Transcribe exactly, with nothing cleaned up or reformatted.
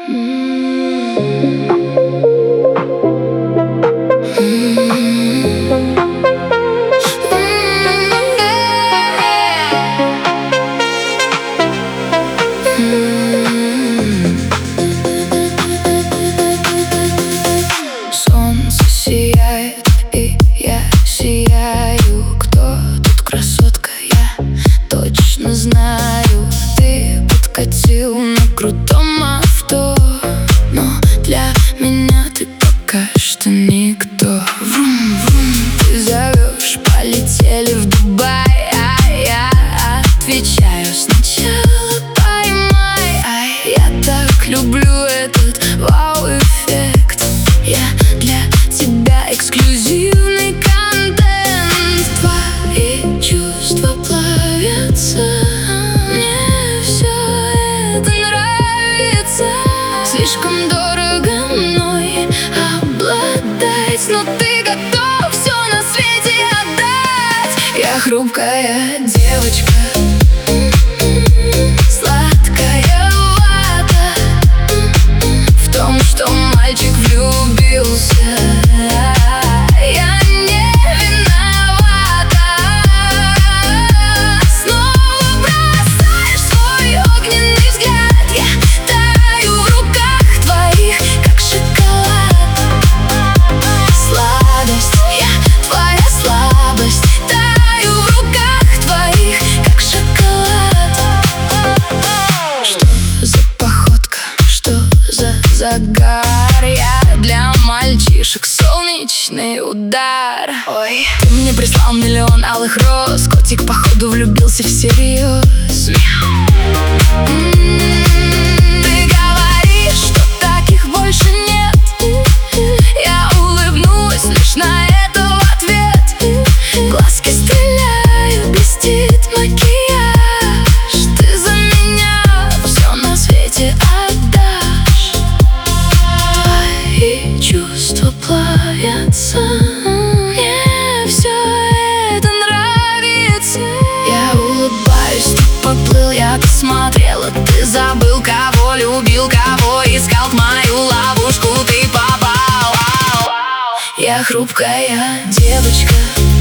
Солнце сияет, и я сияю. Кто тут красотка, я точно знаю. Ты подкатил на крутом авто, но для меня ты пока что никто. Врум-врум, ты зовешь, полетели в Дубай, а я отвечаю: сначала поймай. Ай, я так люблю этот вау-эффект. Я для тебя эксклюзивный контент. Твои чувства плавятся, мне все это нравится. Слишком дорого мной обладать, но ты готов все на свете отдать. Я хрупкая девочка, сладкая вата в том, что мальчик влюбился. Я не виновата. Снова бросаешь свой огненный взгляд. Я таю в руках твоих, как шоколад. Сладость, я твоя слабость. Таю в руках твоих, как шоколад. Что за походка, что за загар? Я для мальчишек солнечный удар. Ой, ты мне прислал миллион алых роз. Котик, походу, влюбился всерьез. М-м-м, ты говоришь, что таких больше нет. Я улыбнусь лишь на это в ответ. Глазки стреляют, блестит макияж. Ты за меня все на свете отдашь. Твои чувства плавятся, мне все это нравится. Я улыбаюсь, ты поплыл, я-то смотрела. Ты забыл, кого любил, кого искал. В мою ловушку ты попал. Я хрупкая девочка,